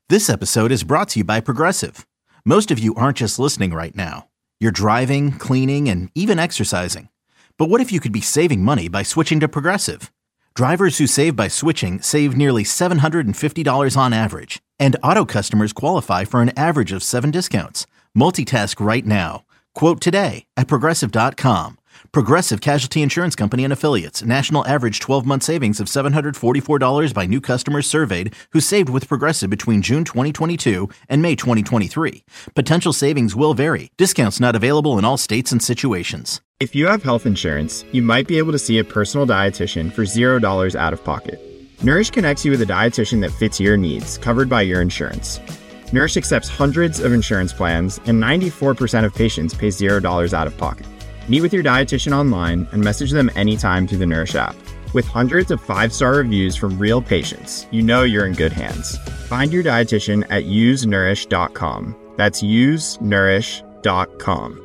This episode is brought to you by Progressive. Most of you aren't just listening right now. You're driving, cleaning, and even exercising. But what if you could be saving money by switching to Progressive? Drivers who save by switching save nearly $750 on average. And auto customers qualify for an average of 7 discounts. Multitask right now. Quote today at Progressive.com. Progressive Casualty Insurance Company and Affiliates. National average 12-month savings of $744 by new customers surveyed who saved with Progressive between June 2022 and May 2023. Potential savings will vary. Discounts not available in all states and situations. If you have health insurance, you might be able to see a personal dietitian for $0 out of pocket. Nourish connects you with a dietitian that fits your needs, covered by your insurance. Nourish accepts hundreds of insurance plans, and 94% of patients pay $0 out of pocket. Meet with your dietitian online and message them anytime through the Nourish app. With hundreds of 5-star reviews from real patients, you know you're in good hands. Find your dietitian at usenourish.com. That's usenourish.com.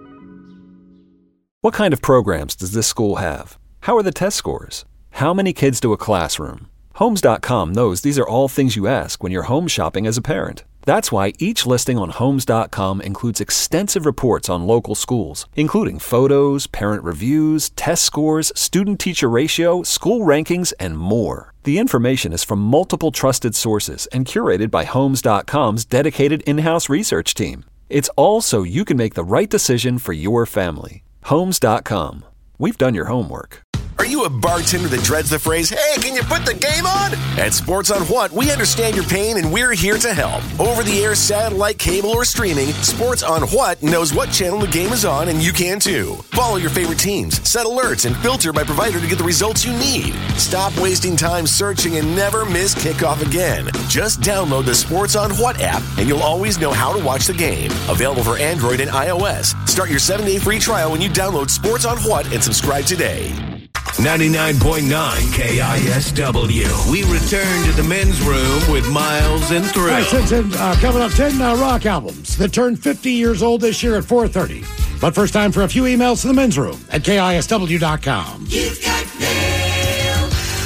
What kind of programs does this school have? How are the test scores? How many kids do a classroom? Homes.com knows these are all things you ask when you're home shopping as a parent. That's why each listing on Homes.com includes extensive reports on local schools, including photos, parent reviews, test scores, student-teacher ratio, school rankings, and more. The information is from multiple trusted sources and curated by Homes.com's dedicated in-house research team. It's all so you can make the right decision for your family. Homes.com. We've done your homework. Are you a bartender that dreads the phrase, "Hey, can you put the game on?" At Sports on What, we understand your pain and we're here to help. Over-the-air, satellite, cable, or streaming, Sports on What knows what channel the game is on, and you can too. Follow your favorite teams, set alerts, and filter by provider to get the results you need. Stop wasting time searching and never miss kickoff again. Just download the Sports on What app, and you'll always know how to watch the game. Available for Android and iOS. Start your 7-day free trial when you download Sports on What and subscribe today. 99.9 KISW. We return to the men's room with Miles and Thrill. All right, coming up, 10 rock albums that turned 50 years old this year at 4:30. But first, time for a few emails to the men's room at KISW.com. You've got mail.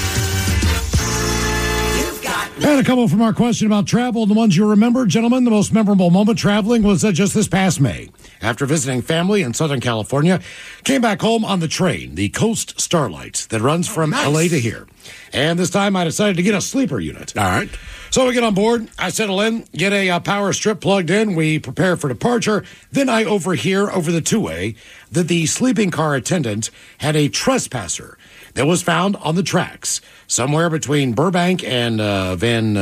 You've got mail. And a couple from our question about travel, the ones you remember. Gentlemen, the most memorable moment traveling was just this past May. After visiting family in Southern California, came back home on the train, the Coast Starlight, that runs from L.A. to here. And this time I decided to get a sleeper unit. All right. So we get on board, I settle in, get a power strip plugged in, we prepare for departure. Then I overhear over the two-way that the sleeping car attendant had a trespasser that was found on the tracks somewhere between Burbank and Van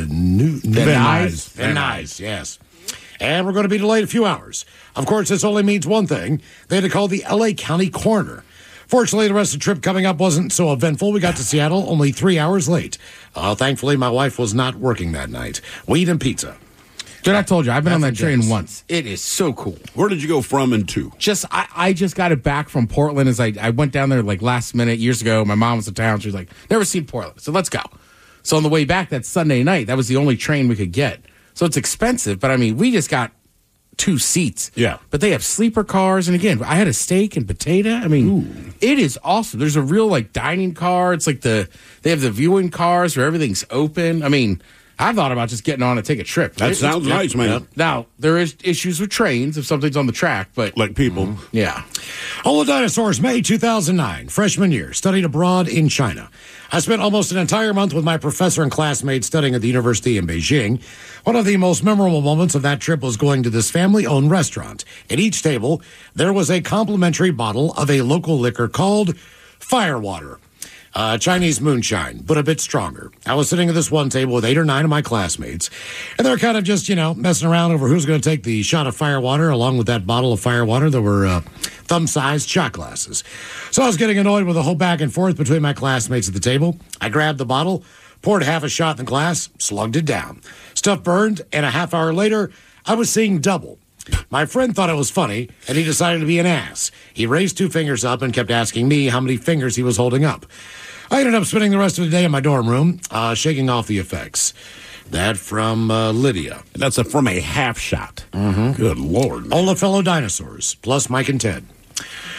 Nuys, yes. And we're going to be delayed a few hours. Of course, this only means one thing. They had to call the L.A. County coroner. Fortunately, the rest of the trip coming up wasn't so eventful. We got to Seattle only 3 hours late. Thankfully, my wife was not working that night. Weed and pizza. Dude, I told you, I've been on that train once. It is so cool. Where did you go from and to? I just got it back from Portland. As I went down there like last minute years ago. My mom was in town. She was like, never seen Portland. So let's go. So on the way back that Sunday night, that was the only train we could get. So it's expensive, but I mean, we just got 2 seats. Yeah. But they have sleeper cars. And again, I had a steak and potato. I mean, It is awesome. There's a real like dining car. It's like they have the viewing cars where everything's open. I mean, I thought about just getting on and take a trip. That sounds nice, man. Now, there is issues with trains if something's on the track, but... Like people. Yeah. All the Dinosaurs, May 2009, freshman year, studied abroad in China. I spent almost an entire month with my professor and classmates studying at the university in Beijing. One of the most memorable moments of that trip was going to this family-owned restaurant. At each table, there was a complimentary bottle of a local liquor called Firewater. Chinese moonshine, but a bit stronger. I was sitting at this one table with 8 or 9 of my classmates, and they're kind of just, messing around over who's going to take the shot of Firewater. Along with that bottle of Firewater, there were thumb-sized shot glasses. So I was getting annoyed with the whole back and forth between my classmates at the table. I grabbed the bottle, poured half a shot in the glass, slugged it down. Stuff burned, and a half hour later, I was seeing double. My friend thought it was funny, and he decided to be an ass. He raised 2 fingers up and kept asking me how many fingers he was holding up. I ended up spending the rest of the day in my dorm room, shaking off the effects. That from Lydia. That's from a half shot. Mm-hmm. Good Lord. All the fellow dinosaurs, plus Mike and Ted.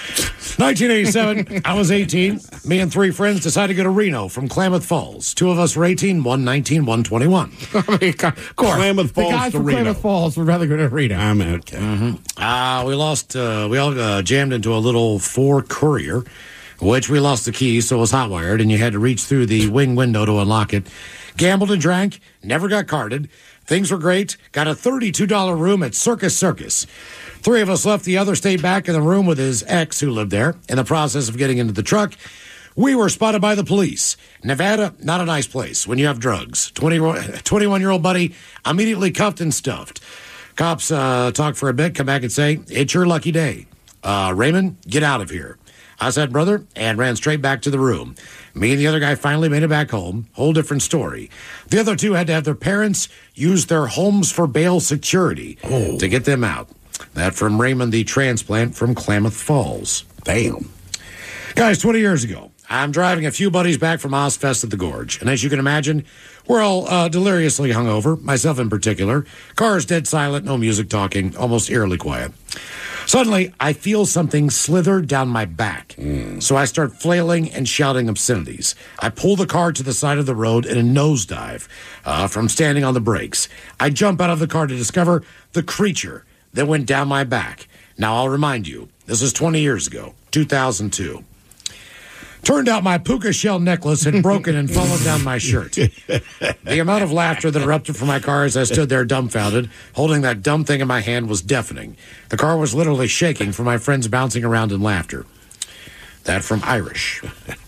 1987, I was 18. Me and three friends decided to go to Reno from Klamath Falls. Two of us were 18, one 19, one 21. I mean, of course. Klamath Falls the guys to from Reno. Klamath Falls would rather go to Reno. I'm okay. We all jammed into a little Ford Courier, which we lost the keys, so it was hot-wired, and you had to reach through the wing window to unlock it. Gambled and drank, never got carded. Things were great. Got a $32 room at Circus. Three of us left. The other stayed back in the room with his ex who lived there. In the process of getting into the truck, we were spotted by the police. Nevada, not a nice place when you have drugs. 21-year-old buddy immediately cuffed and stuffed. Cops talk for a bit, come back and say, it's your lucky day. Raymond, get out of here. I said, brother, and ran straight back to the room. Me and the other guy finally made it back home. Whole different story. The other two had to have their parents use their homes for bail security to get them out. That from Raymond, the transplant from Klamath Falls. Damn. Guys, 20 years ago, I'm driving a few buddies back from Ozfest at the Gorge. And as you can imagine, we're all deliriously hungover, myself in particular. Car is dead silent, no music talking, almost eerily quiet. Suddenly, I feel something slither down my back. So I start flailing and shouting obscenities. I pull the car to the side of the road in a nosedive from standing on the brakes. I jump out of the car to discover the creature that went down my back. Now, I'll remind you, this is 20 years ago, 2002. Turned out my puka shell necklace had broken and fallen down my shirt. The amount of laughter that erupted from my car as I stood there dumbfounded, holding that dumb thing in my hand, was deafening. The car was literally shaking from my friends bouncing around in laughter. That from Irish.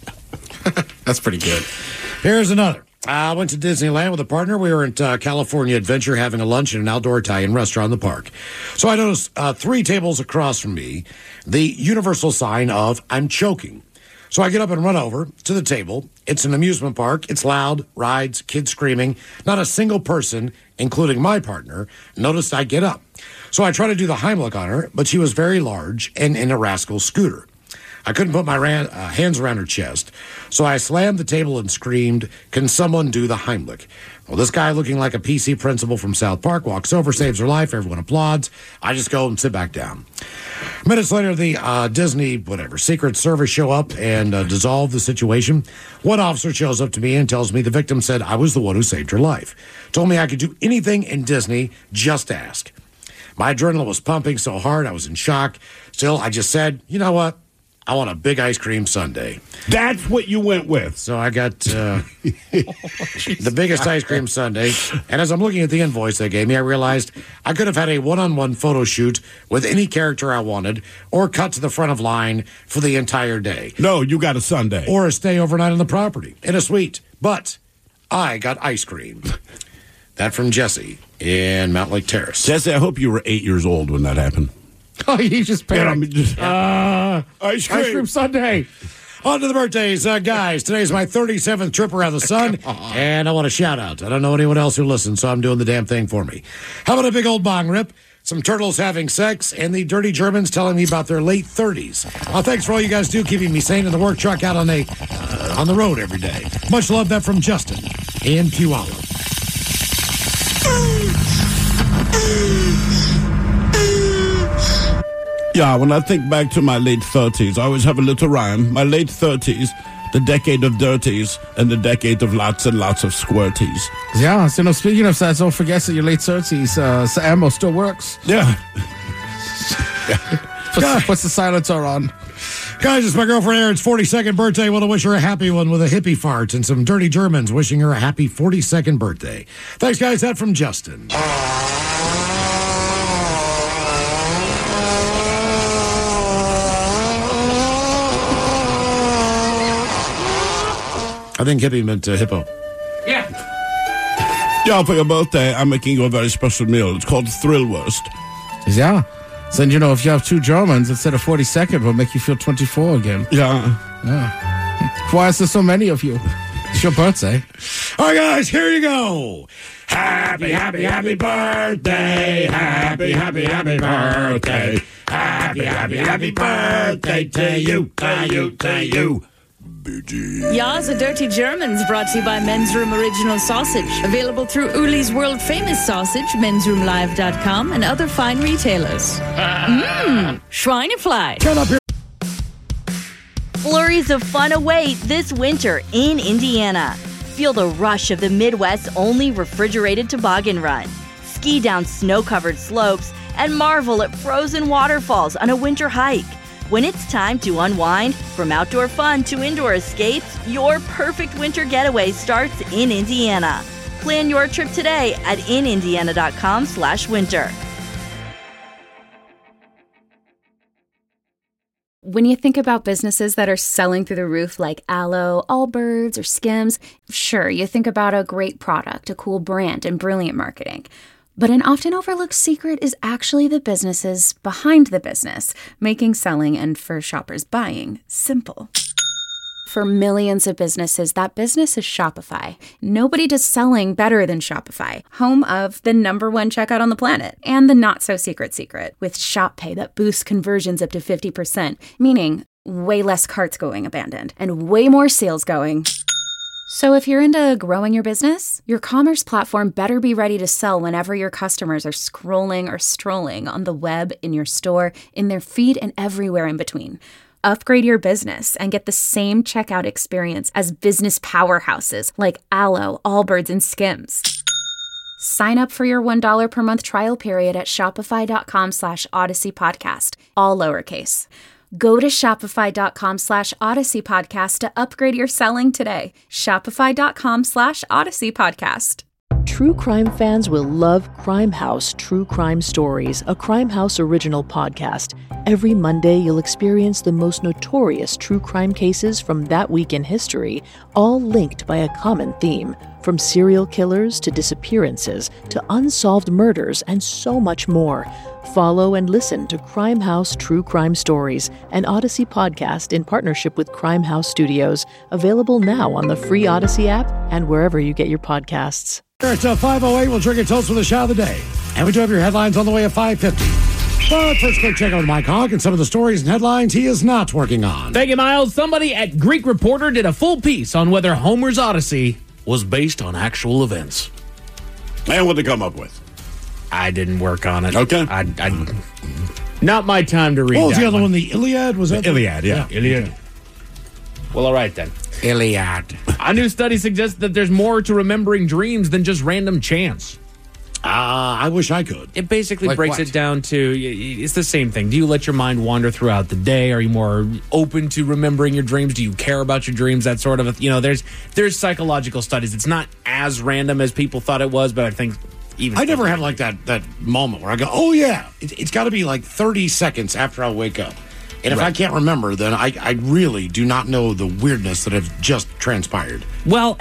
That's pretty good. Here's another. I went to Disneyland with a partner. We were at California Adventure having a lunch in an outdoor Italian restaurant in the park. So I noticed 3 tables across from me, the universal sign of I'm choking. So I get up and run over to the table. It's an amusement park. It's loud, rides, kids screaming. Not a single person, including my partner, noticed I get up. So I try to do the Heimlich on her, but she was very large and in a rascal scooter. I couldn't put my hands around her chest. So I slammed the table and screamed, can someone do the Heimlich? Well, this guy looking like a PC principal from South Park walks over, saves her life. Everyone applauds. I just go and sit back down. Minutes later, the Disney, Secret Service show up and dissolve the situation. One officer shows up to me and tells me the victim said I was the one who saved her life. Told me I could do anything in Disney, just ask. My adrenaline was pumping so hard, I was in shock. Still, I just said, you know what? I want a big ice cream sundae. That's what you went with. So I got the biggest ice cream sundae. And as I'm looking at the invoice they gave me, I realized I could have had a one-on-one photo shoot with any character I wanted or cut to the front of line for the entire day. No, you got a sundae. Or a stay overnight on the property in a suite. But I got ice cream. That from Jesse in Mount Lake Terrace. Jesse, I hope you were 8 years old when that happened. Oh, he just panicked. Ice cream sundae. On to the birthdays, guys. Today's my 37th trip around the sun, and I want a shout out. I don't know anyone else who listens, so I'm doing the damn thing for me. How about a big old bong rip? Some turtles having sex, and the dirty Germans telling me about their late 30s. Thanks for all you guys do, keeping me sane in the work truck out on the road every day. Much love. That from Justin in Puyallup. Yeah, when I think back to my late 30s, I always have a little rhyme. My late 30s, the decade of dirties, and the decade of lots and lots of squirties. Yeah, so speaking of that, don't forget that your late 30s, ammo still works. Yeah. Puts the silencer on. Guys, it's my girlfriend Erin's 42nd birthday. I want to wish her a happy one with a hippie fart and some dirty Germans wishing her a happy 42nd birthday. Thanks, guys. That from Justin. I think hippie meant hippo. Yeah. Yeah, for your birthday, I'm making you a very special meal. It's called Thrillwurst. Yeah. So, if you have 2 Germans instead of 42nd, will make you feel 24 again. Yeah. Why is there so many of you? It's your birthday. All right, guys, here you go. Happy, happy, happy birthday. Happy, happy, happy birthday. Happy, happy, happy birthday to you, to you, to you. Ja, the Dirty Germans brought to you by Men's Room Original Sausage. Available through Uli's World Famous Sausage, mensroomlive.com, and other fine retailers. Schweinefleisch. Shut up here. Flurries of fun await this winter in Indiana. Feel the rush of the Midwest's only refrigerated toboggan run. Ski down snow-covered slopes and marvel at frozen waterfalls on a winter hike. When it's time to unwind, from outdoor fun to indoor escapes, your perfect winter getaway starts in Indiana. Plan your trip today at inindiana.com/winter. When you think about businesses that are selling through the roof like Aloe, Allbirds, or Skims, sure, you think about a great product, a cool brand, and brilliant marketing. But an often overlooked secret is actually the businesses behind the business, making selling and for shoppers buying simple. For millions of businesses, that business is Shopify. Nobody does selling better than Shopify, home of the #1 checkout on the planet, and the not-so-secret secret, with Shop Pay that boosts conversions up to 50%, meaning way less carts going abandoned, and way more sales going. So if you're into growing your business, your commerce platform better be ready to sell whenever your customers are scrolling or strolling on the web, in your store, in their feed, and everywhere in between. Upgrade your business and get the same checkout experience as business powerhouses like Aloe, Allbirds, and Skims. Sign up for your $1 per month trial period at shopify.com/Odyssey Podcast, all lowercase. Go to shopify.com/Odyssey Podcast to upgrade your selling today. Shopify.com/Odyssey Podcast. True crime fans will love Crime House True Crime Stories, a Crime House original podcast. Every Monday, you'll experience the most notorious true crime cases from that week in history, all linked by a common theme. From serial killers to disappearances to unsolved murders and so much more. Follow and listen to Crime House True Crime Stories, an Odyssey podcast in partnership with Crime House Studios, available now on the free Odyssey app and wherever you get your podcasts. It's 5:08. We'll drink a toast for the shot of the day. And we do have your headlines on the way at 5:50. But first, quick check out with Mike Hogg and some of the stories and headlines he is not working on. Thank you, Miles. Somebody at Greek Reporter did a full piece on whether Homer's Odyssey was based on actual events. And what they come up with? I didn't work on it. Okay. I not my time to read. What was that the other one. one? The Iliad? Was that the Iliad? Yeah. Iliad. Well, all right then. Iliad. A new study suggests that there's more to remembering dreams than just random chance. I wish I could. It basically Like breaks what? it down to, it's the same thing. Do you let your mind wander throughout the day? Are you more open to remembering your dreams? Do you care about your dreams? That sort of, there's psychological studies. It's not as random as people thought it was, but I think I never had like that moment where I go, oh yeah, it's got to be like 30 seconds after I wake up. And if I can't remember, then I really do not know the weirdness that have just transpired. Well,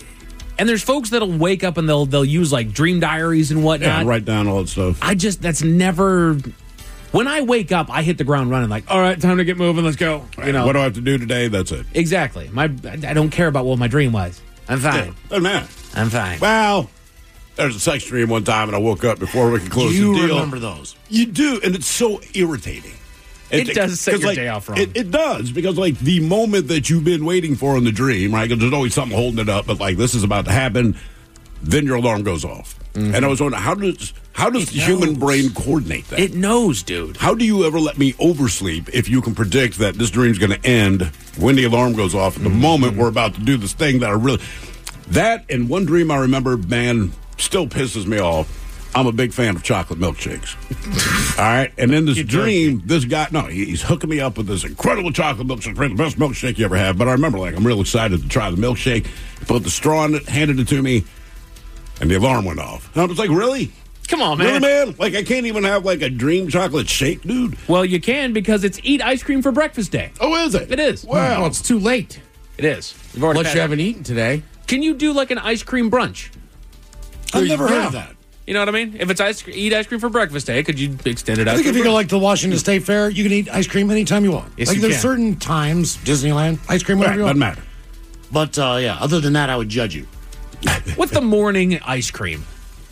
and there's folks that'll wake up and they'll use like dream diaries and whatnot. Yeah, write down all that stuff. That's never. When I wake up, I hit the ground running like, all right, time to get moving, let's go. Right. What do I have to do today? That's it. Exactly. I don't care about what my dream was. I'm fine. Yeah, doesn't matter. I'm fine. Well, there's a sex dream one time and I woke up before we could close the deal. You remember those? You do, and it's so irritating. It does set your like, day off wrong. It does, because like the moment that you've been waiting for in the dream, right? Because there's always something holding it up, but like this is about to happen, then your alarm goes off. Mm-hmm. And I was wondering, how does the human brain coordinate that? It knows, dude. How do you ever let me oversleep if you can predict that this dream's going to end when the alarm goes off at the moment we're about to do this thing that I really... That and one dream I remember, man, still pisses me off. I'm a big fan of chocolate milkshakes. All right? And in this dream, this guy, he's hooking me up with this incredible chocolate milkshake, the best milkshake you ever had. But I remember, I'm real excited to try the milkshake. He put the straw in it, handed it to me, and the alarm went off. And I was like, really? Come on, man. Really, man? Like, I can't even have, like, a dream chocolate shake, dude? Well, you can, because it's Eat Ice Cream for Breakfast Day. Oh, is it? It is. Wow. Well, it's too late. It is. Unless you haven't eaten today. Can you do, like, an ice cream brunch? I've never heard of that. You know what I mean? If it's Eat Ice Cream for Breakfast Day, could you extend it out? I think if you go like the Washington State Fair, you can eat ice cream anytime you want. Yes, like you there's can. certain times, Disneyland, ice cream, whatever you want. Doesn't matter. But other than that, I would judge you. What's the morning ice cream?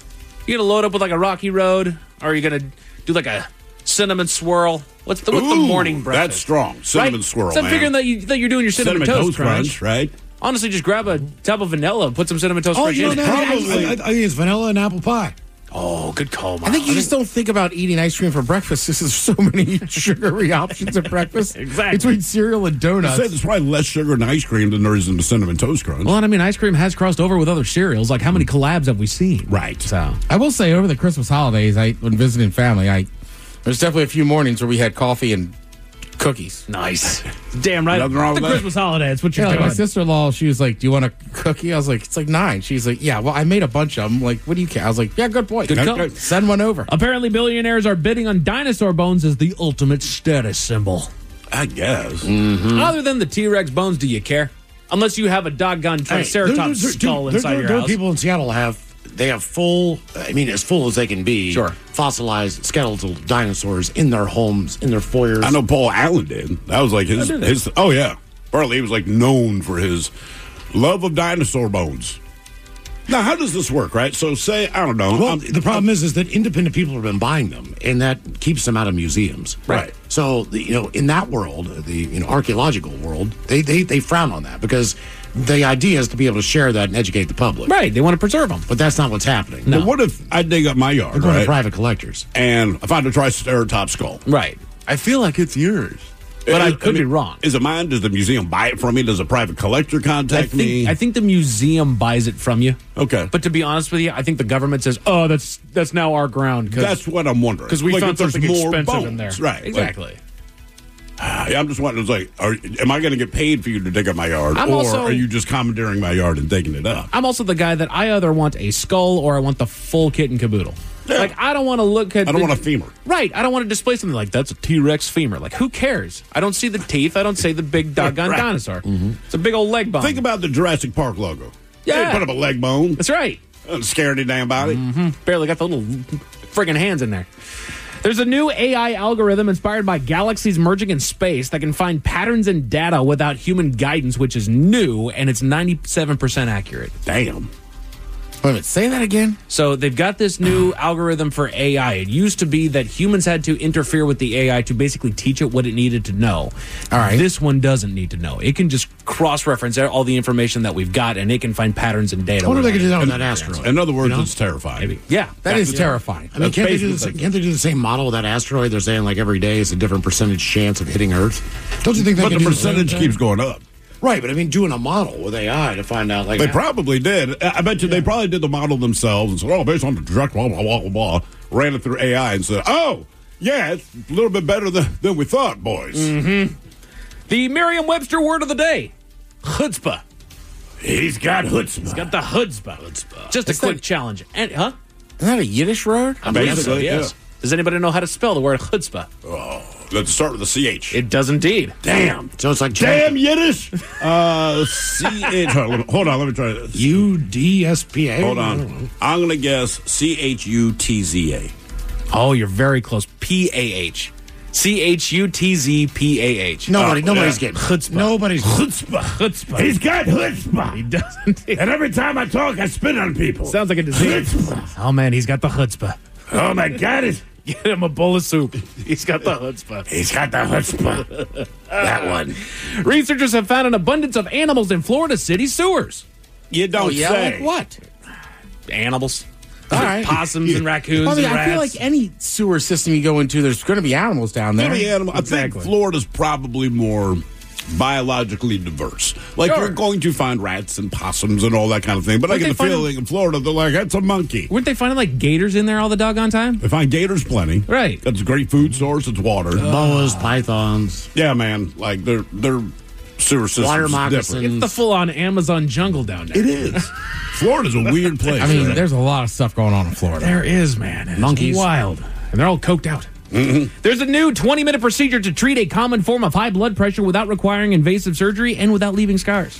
You gonna load up with like a Rocky Road, or are you gonna do like a cinnamon swirl? What's the morning breakfast? That's strong. Cinnamon swirl, So I'm man. figuring that you're doing your cinnamon toast crunch, right? Honestly, just grab a tub of vanilla, put some cinnamon toast crunch in it. I think it's vanilla and apple pie. Oh, good call, Miles. I think you just don't think about eating ice cream for breakfast. There's so many sugary options at breakfast. Exactly. Between cereal and donuts. There's probably less sugar in ice cream than there is in the Cinnamon Toast Crunch. Well, and I mean, ice cream has crossed over with other cereals. Like, how many collabs have we seen? Right. So I will say, over the Christmas holidays, when visiting family, there's definitely a few mornings where we had coffee and cookies. nice. Damn right. Nothing wrong The with that. Christmas holiday. That's what you're Yeah, like doing. my sister-in-law, she was like, "Do you want a cookie?" I was like, "It's like 9." She's like, "Yeah, well, I made a bunch of them. Like, what do you care?" I was like, "Yeah, good point. Good call. Okay. Send one over." Apparently, billionaires are bidding on dinosaur bones as the ultimate status symbol. I guess. Other than the T-Rex bones, do you care? Unless you have a doggone Triceratops skull inside your there house. are people in Seattle have full, as full as they can be, Sure. fossilized skeletal dinosaurs in their homes, in their foyers. I know Paul Allen did. That was like his. Oh yeah, partly he was like known for his love of dinosaur bones. Now, how does this work, right? So, say I don't know. Well, the problem is that independent people have been buying them, and that keeps them out of museums. Right. So, in that world, the archaeological world, they frown on that because the idea is to be able to share that and educate the public. Right. They want to preserve them. But that's not what's happening. But what if I dig up my yard, They're going to right? private collectors. And I find a Triceratops skull. Right. I feel like it's yours. But I could be wrong. Is it mine? Does the museum buy it from me? Does a private collector contact me? I think the museum buys it from you. Okay. But to be honest with you, I think the government says, "Oh, that's now our ground." That's what I'm wondering. Because we Like, found if there's something more expensive in there. bones, right, Exactly. Yeah, I'm just wondering, am I going to get paid for you to dig up my yard? I'm or also- are you just commandeering my yard and digging it up? I'm also the guy that I either want a skull or I want the full kit and caboodle. Yeah. Like, I don't want to look at... I don't want a femur. Right. I don't want to display something like, that's a T-Rex femur. Like, who cares? I don't see the teeth. I don't see the big doggone Right. dinosaur. It's a big old leg bone. Think about the Jurassic Park logo. Yeah. They put up a leg bone. That's right. Doesn't scare any damn body. Barely got the little friggin' hands in there. There's a new AI algorithm inspired by galaxies merging in space that can find patterns in data without human guidance, which is new, and it's 97% accurate. Damn. Wait a minute, say that again? So they've got this new algorithm for AI. It used to be that humans had to interfere with the AI to basically teach it what it needed to know. All right. This one doesn't need to know. It can just cross-reference all the information that we've got, and it can find patterns in data. I wonder if they without could do that it. with that asteroid. In other words, You know? it's terrifying. Maybe. Yeah. That is terrifying. I mean, That's can't they, basically can't they do the same model with that asteroid? They're saying like every day is a different percentage chance of hitting Earth. Don't you think they But can the do the same percentage thing? keeps going up. Right, but I mean, doing a model with AI to find out like They probably did. I bet you they probably did the model themselves and said, oh, based on the trajectory, blah, blah, blah, blah, ran it through AI and said, oh, yeah, it's a little bit better than we thought, boys. The Merriam-Webster word of the day, chutzpah. He's got chutzpah. He's got the chutzpah. Just a Is quick that- challenge. And, huh? Isn't that a Yiddish word? I believe so, Basically, yes. Does anybody know how to spell the word chutzpah? Let's start with the CH. It does indeed. Damn. So it's like Damn Yiddish. CH. Hold on, let me try this. UDSPA. Hold on. I'm going to guess CHUTZA. Oh, you're very close. PAH. CHUTZPAH. Nobody's getting chutzpah. Nobody's Chutzpah. He's got chutzpah. He doesn't. And every time I talk, I spit on people. Sounds like a disease. Oh, man, he's got the chutzpah. Oh, my God. Get him a bowl of soup. He's got the chutzpah. He's got the chutzpah. That one. Researchers have found an abundance of animals in Florida city sewers. You don't say. Like what? Animals. All right. Possums and raccoons Well, I mean, and I rats. feel like any sewer system you go into, there's going to be animals down there. Maybe animal. I think Exactly. Florida's probably more biologically diverse. Like Sure. you're going to find rats and possums and all that kind of thing. But I Wouldn't get they the find feeling in Florida they're like, that's a monkey. Weren't they finding like gators in there all the doggone time? They find gators plenty. Right. That's a great food source. It's water. boas, pythons. Yeah, man. Like they're sewer systems Water is moccasins. different. It's the full-on Amazon jungle down there. It is. Florida's a weird place. I mean, right? there's a lot of stuff going on in Florida. There is, man. It's Monkeys. wild. And they're all coked out. There's a new 20-minute procedure to treat a common form of high blood pressure without requiring invasive surgery and without leaving scars.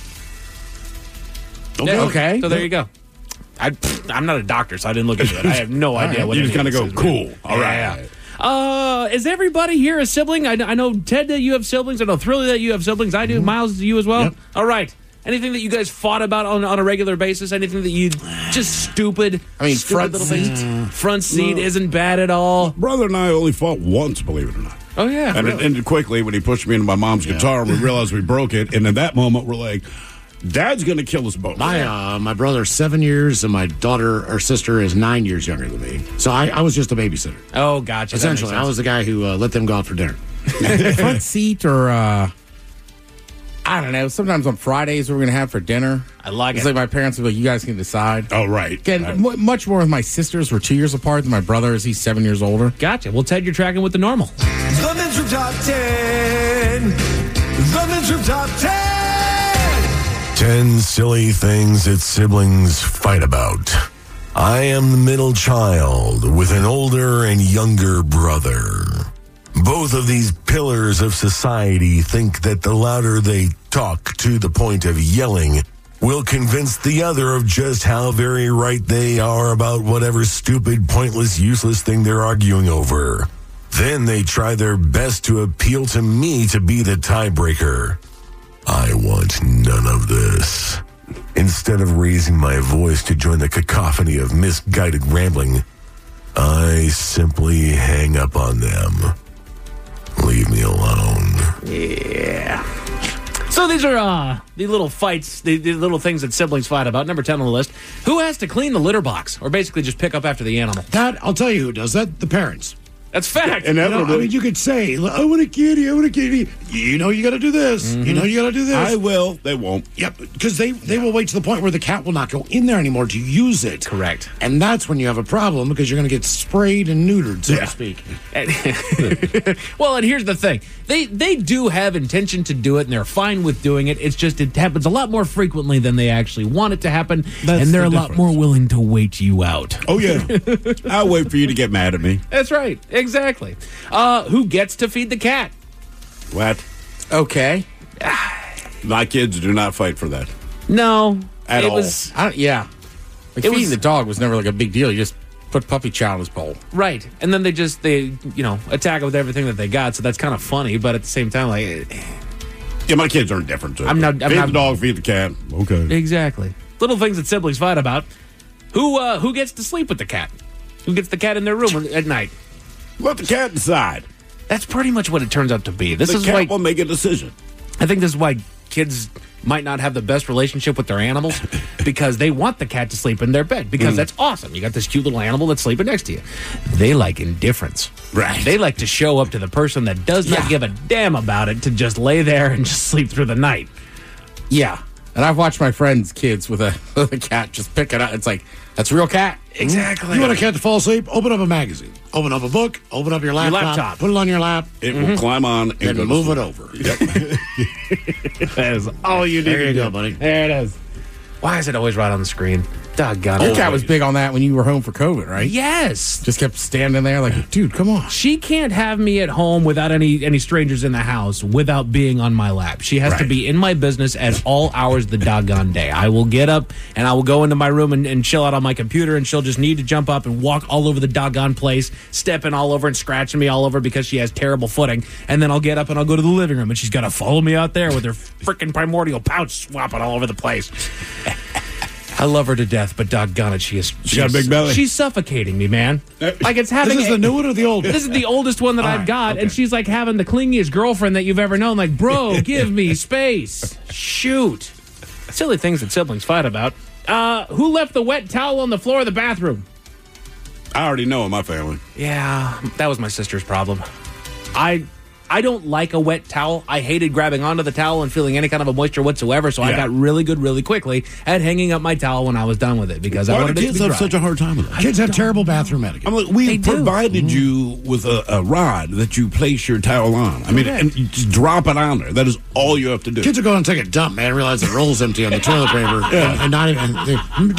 Okay. So there you go. I'm not a doctor, so I didn't look into it. I have no idea what you it just kind of is. go, cool. All right. Yeah. Is everybody here a sibling? I know, Ted, that you have siblings. I know, Thrilly, that you have siblings. I do. Miles, you as well? Yep. All right. Anything that you guys fought about on a regular basis? Anything that you just stupid? I mean, stupid front little seat. things? Front seat isn't bad at all. Brother and I only fought once, believe it or not. Oh, yeah. And it ended quickly when he pushed me into my mom's guitar and we realized we broke it. And in that moment, we're like, Dad's going to kill us both. My brother's 7 years, and my daughter or sister is 9 years younger than me. So I was just a babysitter. Oh, gotcha. Essentially, I was the guy who let them go out for dinner. Front seat or, I don't know. Sometimes on Fridays, we're going to have for dinner. I like It's it. like my parents would be like, you guys can decide. Oh, right. Again, much more with my sisters. We're 2 years apart than my brother is. He's 7 years older. Gotcha. Well, Ted, you're tracking with the normal. The Men's Room Top 10. The Men's Room Top 10. 10 silly things that siblings fight about. I am the middle child with an older and younger brother. Both of these pillars of society think that the louder they talk to the point of yelling will convince the other of just how very right they are about whatever stupid, pointless, useless thing they're arguing over. Then they try their best to appeal to me to be the tiebreaker. I want none of this. Instead of raising my voice to join the cacophony of misguided rambling, I simply hang up on them. Leave me alone. Yeah. So these are the little fights, the little things that siblings fight about. Number 10 on the list. Who has to clean the litter box or basically just pick up after the animal? That, I'll tell you who does that. The parents. That's fact. You could say, I want a kitty, I want a kitty. You know you got to do this. You know you got to do this. I will. They won't. Yep, because they will wait to the point where the cat will not go in there anymore to use it. Correct. And that's when you have a problem because you're going to get sprayed and neutered, so to speak. Well, and here's the thing. They do have intention to do it, and they're fine with doing it. It's just it happens a lot more frequently than they actually want it to happen, and they're a lot more willing to wait you out. Oh, yeah. I'll wait for you to get mad at me. That's right. Exactly. Who gets to feed the cat? What? Okay. My kids do not fight for that. No. At all. Yeah. Like feeding the dog was never like a big deal. You just put puppy chow in his bowl. Right. And then they attack it with everything that they got, so that's kind of funny, but at the same time, like... Yeah, my kids aren't different. I'm not... Feed the dog, feed the cat. Okay. Exactly. Little things that siblings fight about. Who gets to sleep with the cat? Who gets the cat in their room at night? Let the cat decide. That's pretty much what it turns out to be. The cat will make a decision. I think this is why kids might not have the best relationship with their animals because they want the cat to sleep in their bed because that's awesome. You got this cute little animal that's sleeping next to you. They like indifference. Right. They like to show up to the person that does not give a damn about it to just lay there and just sleep through the night. Yeah. And I've watched my friends' kids with a cat just pick it up. It's like, that's a real cat. Exactly. You want a cat to fall asleep? Open up a magazine. Open up a book. Open up your laptop. Put it on your lap. It will climb on and then move it over. Yep. That is all you need. There you go, buddy. There it is. Why is it always right on the screen? Doggone Your it. cat was big on that when you were home for COVID, right? Yes. Just kept standing there like, dude, come on. She can't have me at home without any strangers in the house without being on my lap. She has to be in my business at all hours of the doggone day. I will get up and I will go into my room and chill out on my computer, and she'll just need to jump up and walk all over the doggone place, stepping all over and scratching me all over because she has terrible footing. And then I'll get up and I'll go to the living room and she's got to follow me out there with her freaking primordial pouch swapping all over the place. I love her to death, but doggone it, she got a big belly. She's suffocating me, man. Like it's having. This is the new one or the old one? This is the oldest one that I've got, and she's like having the clingiest girlfriend that you've ever known. Like, bro, give me space. Shoot. Silly things that siblings fight about. Who left the wet towel on the floor of the bathroom? I already know in my family. Yeah, that was my sister's problem. I don't like a wet towel. I hated grabbing onto the towel and feeling any kind of a moisture whatsoever, so I got really good really quickly at hanging up my towel when I was done with it because I wanted it to be kids dry. have such a hard time with that? Kids have terrible bathroom etiquette. I'm like, we provided you with a rod that you place your towel on. I mean, and you just drop it on there. That is all you have to do. Kids are going to take a dump, man, realize the roll's empty on the toilet paper, and not even...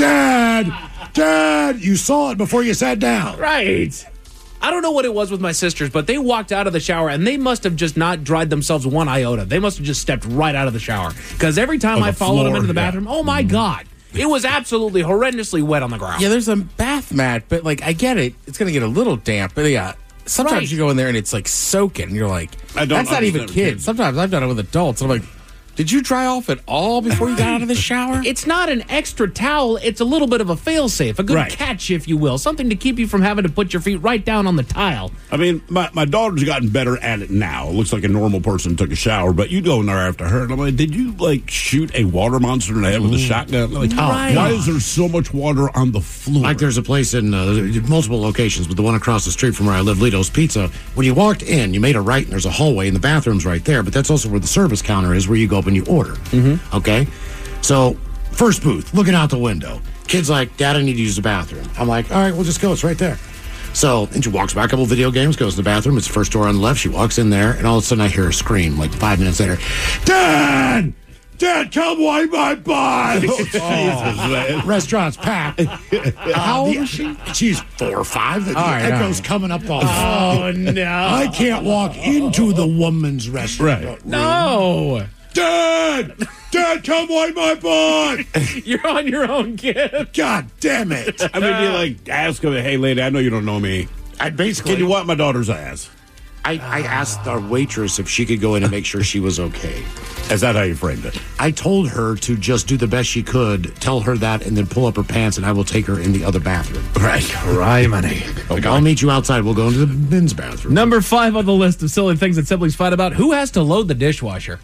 Dad, you saw it before you sat down. Right. I don't know what it was with my sisters, but they walked out of the shower and they must have just not dried themselves one iota. They must have just stepped right out of the shower. Because every time I followed them into the bathroom, oh my God, it was absolutely horrendously wet on the ground. Yeah, there's a bath mat, but like, I get it. It's going to get a little damp, but yeah. Sometimes you go in there and it's like soaking. You're like, that's not even kids. Sometimes I've done it with adults. I'm like, Did you dry off at all before you got out of the shower? It's not an extra towel. It's a little bit of a fail-safe, a good Right. catch, if you will. Something to keep you from having to put your feet right down on the tile. I mean, my daughter's gotten better at it now. It looks like a normal person took a shower, but you go in there after her, and I'm like, did you, like, shoot a water monster in the head with a shotgun? Like, Right. why is there so much water on the floor? Like there's a place in multiple locations, but the one across the street from where I live, Lito's Pizza, when you walked in, you made a right and there's a hallway and the bathroom's right there, but that's also where the service counter is where you go up and you order. Okay? So, first booth, looking out the window. Kid's like, Dad, I need to use the bathroom. I'm like, all right, we'll just go. It's right there. So, and she walks back a couple video games, goes to the bathroom. It's the first door on the left. She walks in there, and all of a sudden I hear her scream, like 5 minutes later, Dad! Dad, come wipe my butt! Restaurant's packed. How old is she? She's 4 or 5. The echo's coming up the hall. Oh, no. I can't walk into the woman's restaurant. Right. No! Dad! Dad, come wipe my butt! You're on your own, kid. God damn it. I mean, you like ask her, hey, lady, I know you don't know me. I basically... Can you wipe my daughter's ass? I asked our waitress if she could go in and make sure she was okay. Is that how you framed it? I told her to just do the best she could, tell her that, and then pull up her pants, and I will take her in the other bathroom. Right, money. Like, I'll meet you outside. We'll go into the men's bathroom. Number 5 on the list of silly things that siblings fight about. Who has to load the dishwasher?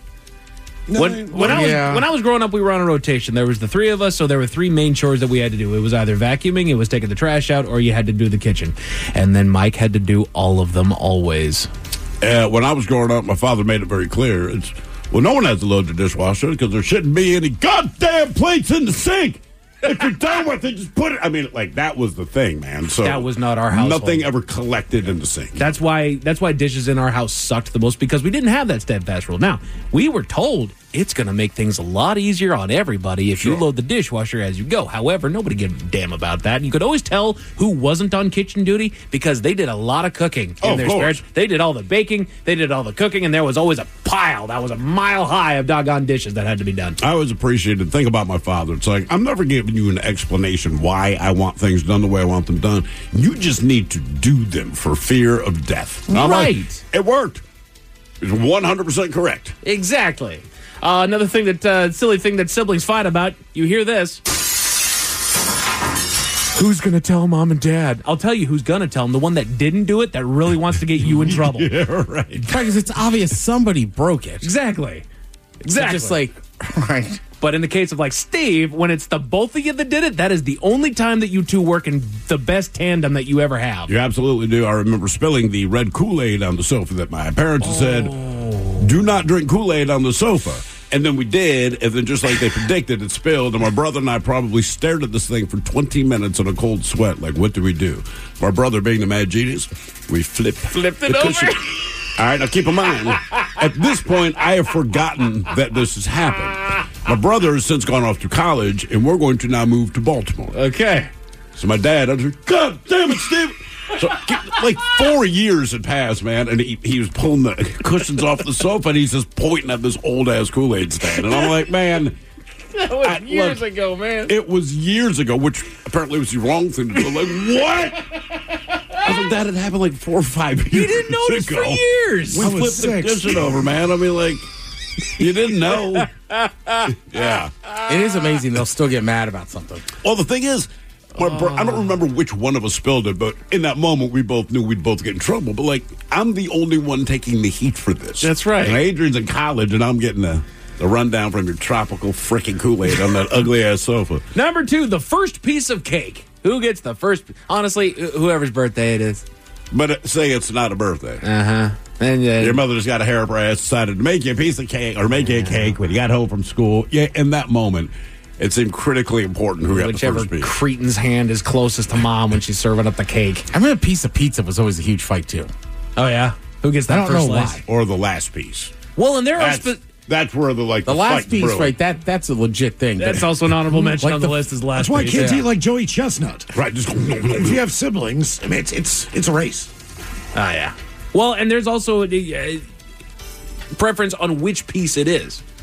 When I was growing up, we were on a rotation. There was the 3 of us, so there were 3 main chores that we had to do. It was either vacuuming, it was taking the trash out, or you had to do the kitchen. And then Mike had to do all of them always. When I was growing up, my father made it very clear. Well, no one has to load the dishwasher because there shouldn't be any goddamn plates in the sink. If you're done with it, just put it. I mean, like, that was the thing, man. So that was not our household. Nothing ever collected in the sink. That's why dishes in our house sucked the most, because we didn't have that steadfast rule. Now, we were told it's going to make things a lot easier on everybody if you load the dishwasher as you go. However, nobody gave a damn about that. And you could always tell who wasn't on kitchen duty because they did a lot of cooking in their spare. They did all the baking, they did all the cooking, and there was always a pile that was a mile high of doggone dishes that had to be done. I always appreciated, think about my father. It's like, I'm never giving you an explanation why I want things done the way I want them done. You just need to do them for fear of death. And I'm like, it worked. It's 100% correct. Exactly. Another thing silly thing that siblings fight about. You hear this. Who's going to tell mom and dad? I'll tell you who's going to tell them. The one that didn't do it, that really wants to get you in trouble. Yeah, right. Because it's obvious somebody broke it. Exactly. So just like, right. But in the case of like Steve, when it's the both of you that did it, that is the only time that you two work in the best tandem that you ever have. You absolutely do. I remember spilling the red Kool-Aid on the sofa that my parents had said, do not drink Kool-Aid on the sofa. And then we did, and then just like they predicted, it spilled, and my brother and I probably stared at this thing for 20 minutes in a cold sweat. Like, what do we do? My brother, being the mad genius, we flipped it over. All right, now keep in mind, at this point, I have forgotten that this has happened. My brother has since gone off to college, and we're going to now move to Baltimore. Okay. So my dad, I was like, God damn it, Steve. So, like 4 years had passed, man, and he was pulling the cushions off the sofa, and he's just pointing at this old-ass Kool-Aid stand. And I'm like, man. That was years ago, man. It was years ago, which apparently was the wrong thing to do. Like, what? I was like, that had happened like 4 or 5 years ago. You didn't notice for years. We flipped the kitchen over, man. I mean, like, you didn't know. Yeah. It is amazing they'll still get mad about something. Well, the thing is, I don't remember which one of us spilled it, but in that moment, we both knew we'd both get in trouble. But, like, I'm the only one taking the heat for this. That's right. And Adrian's in college, and I'm getting the rundown from your tropical freaking Kool-Aid on that ugly-ass sofa. Number 2, the first piece of cake. Who gets the first? Honestly, whoever's birthday it is. But say it's not a birthday. Uh-huh. And your mother just got a hair up her ass, decided to make you a piece of cake, or make you a cake when you got home from school. Yeah, in that moment, it seemed critically important who got the first piece. Cretin's hand is closest to mom when she's serving up the cake. I mean, a piece of pizza was always a huge fight, too. Oh, yeah? Who gets that first slice? Or the last piece. Well, and there are... That's where the last piece, right? That's a legit thing. That's also an honorable mention on the list as last. That's why piece. kids eat like Joey Chestnut. Right. Just if you have siblings, I mean, it's a race. Ah, yeah. Well, and there's also a preference on which piece it is.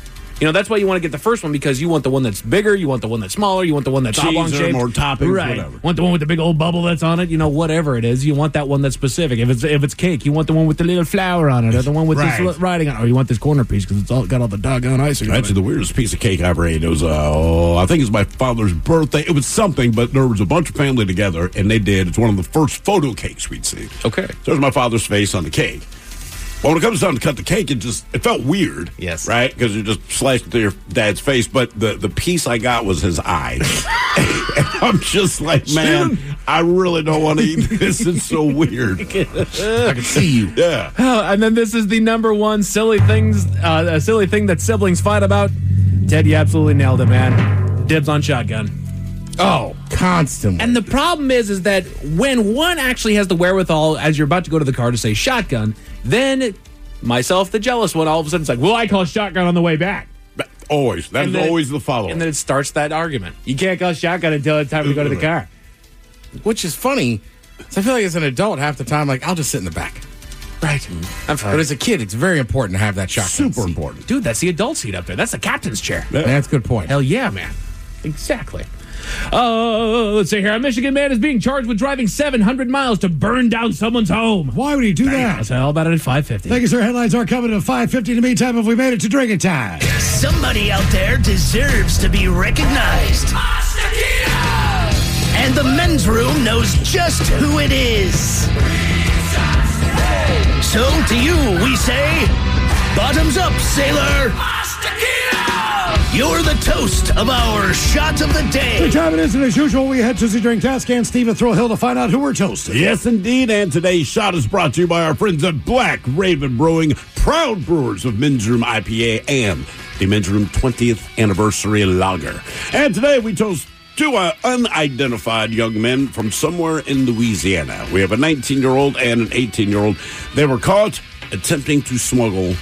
That's why you want to get the first one, because you want the one that's bigger, you want the one that's smaller, you want the one that's oblong Cheese or shaped, more toppings, right? whatever. Want the one with the big old bubble that's on it, whatever it is. You want that one that's specific. If it's cake, you want the one with the little flower on it, or the one with this writing on it, or you want this corner piece because it's all got all the doggone icing on it. Actually, the weirdest piece of cake I ever ate, it was, I think it was my father's birthday. It was something, but there was a bunch of family together, and it's one of the first photo cakes we'd seen. Okay. So there's my father's face on the cake. Well, when it comes time to cut the cake, it felt weird. Yes. Right? Because you just sliced it through your dad's face, but the piece I got was his eye. And I'm just like, man, I really don't want to eat this. It's so weird. I can see you. Yeah. And then this is the number one silly thing that siblings fight about. Ted, you absolutely nailed it, man. Dibs on shotgun. Oh, constantly. And the problem is that when one actually has the wherewithal, as you're about to go to the car, to say shotgun, then myself, the jealous one, all of a sudden it's like, well, I call shotgun on the way back. Always. That's always the follow-up. And then it starts that argument. You can't call shotgun until it's time to go to the car. Which is funny. So I feel like as an adult, half the time, I'll just sit in the back. Right. But as a kid, it's very important to have that shotgun. Super important. Dude, that's the adult seat up there. That's the captain's chair. Yeah. That's a good point. Hell yeah, man. Exactly. Let's see here. A Michigan man is being charged with driving 700 miles to burn down someone's home. Why would he do that? I'll tell you all about it at 5:50. Thank you, sir. Headlines are coming at 5:50. In the meantime, have we made it to drinking time? Somebody out there deserves to be recognized. And the men's room knows just who it is. So to you, we say, bottoms up, sailor. You're the toast of our shot of the day. The time it is, and as usual, we head to the drink task and Steve at Thrill Hill to find out who we're toasting. Yes, indeed. And today's shot is brought to you by our friends at Black Raven Brewing, proud brewers of Men's Room IPA and the Men's Room 20th Anniversary Lager. And today we toast two unidentified young men from somewhere in Louisiana. We have a 19-year-old and an 18-year-old. They were caught attempting to smuggle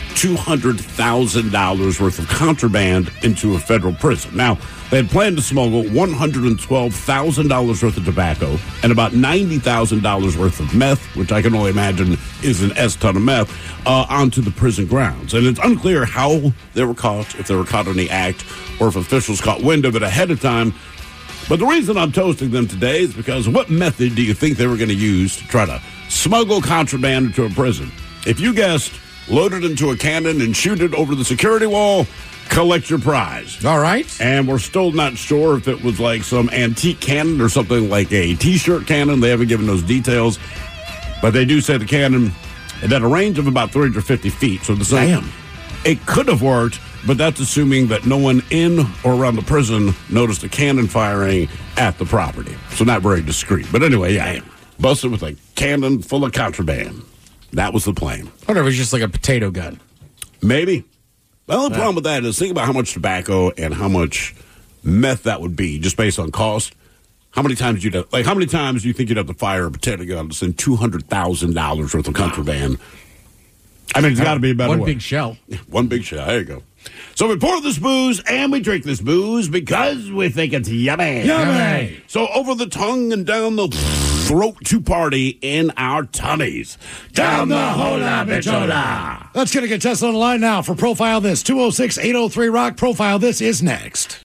$200,000 worth of contraband into a federal prison. Now, they had planned to smuggle $112,000 worth of tobacco and about $90,000 worth of meth, which I can only imagine is an S-ton of meth, onto the prison grounds. And it's unclear how they were caught, if they were caught in the act, or if officials caught wind of it ahead of time. But the reason I'm toasting them today is because what method do you think they were going to use to try to smuggle contraband into a prison? If you guessed, load it into a cannon and shoot it over the security wall, collect your prize. All right. And we're still not sure if it was like some antique cannon or something like a T-shirt cannon. They haven't given those details. But they do say the cannon is at a range of about 350 feet. So it could have worked, but that's assuming that no one in or around the prison noticed a cannon firing at the property. So not very discreet. But anyway, busted with a cannon full of contraband. That was the plan. I wonder if it was just like a potato gun. Maybe. Well, the problem with that is think about how much tobacco and how much meth that would be just based on cost. How many times do you think you'd have to fire a potato gun to send $200,000 worth of contraband? I mean, it's got to be a better way. One big shell. One big shell. There you go. So we pour this booze and we drink this booze because we think it's yummy. Yummy. So over the tongue and down the throat to party in our tummies. Down the hola bichola. Let's get a contestant on the line now for Profile This. 206-803-ROCK. Profile This is next.